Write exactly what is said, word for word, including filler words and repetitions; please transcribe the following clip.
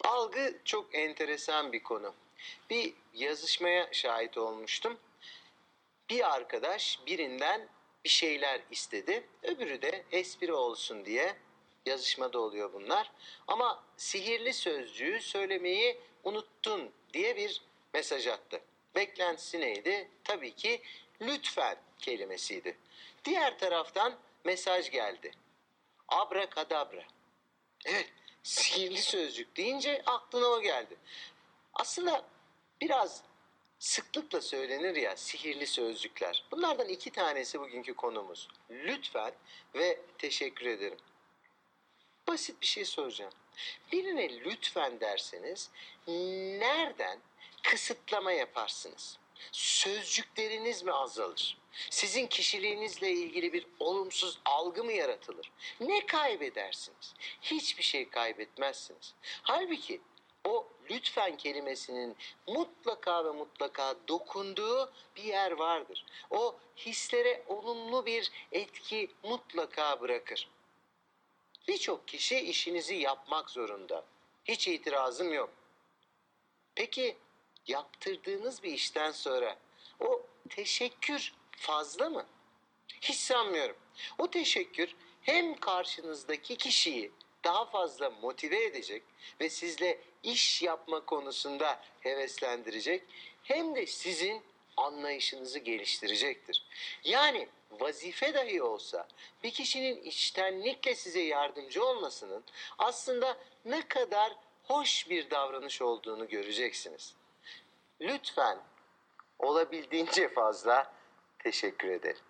Algı çok enteresan bir konu. Bir yazışmaya şahit olmuştum. Bir arkadaş birinden bir şeyler istedi. Öbürü de espri olsun diye, yazışmada oluyor bunlar, ama sihirli sözcüğü söylemeyi unuttun diye bir mesaj attı. Beklentisi neydi? Tabii ki lütfen kelimesiydi. Diğer taraftan mesaj geldi. Abrakadabra. Evet, sihirli sözcük deyince aklına o geldi. Aslında biraz sıklıkla söylenir ya sihirli sözcükler. Bunlardan iki tanesi bugünkü konumuz. Lütfen ve teşekkür ederim. Basit bir şey soracağım. Birine lütfen derseniz nereden kısıtlama yaparsınız? Sözcükleriniz mi azalır? Sizin kişiliğinizle ilgili bir olumsuz algı mı yaratılır? Ne kaybedersiniz? Hiçbir şey kaybetmezsiniz. Halbuki o lütfen kelimesinin mutlaka ve mutlaka dokunduğu bir yer vardır. O hislere olumlu bir etki mutlaka bırakır. Birçok kişi işinizi yapmak zorunda. Hiç itirazım yok. Peki yaptırdığınız bir işten sonra o teşekkür fazla mı? Hiç sanmıyorum. O teşekkür hem karşınızdaki kişiyi daha fazla motive edecek ve sizle iş yapma konusunda heveslendirecek, hem de sizin anlayışınızı geliştirecektir. Yani vazife dahi olsa bir kişinin içtenlikle size yardımcı olmasının aslında ne kadar hoş bir davranış olduğunu göreceksiniz. Lütfen olabildiğince fazla teşekkür ederim.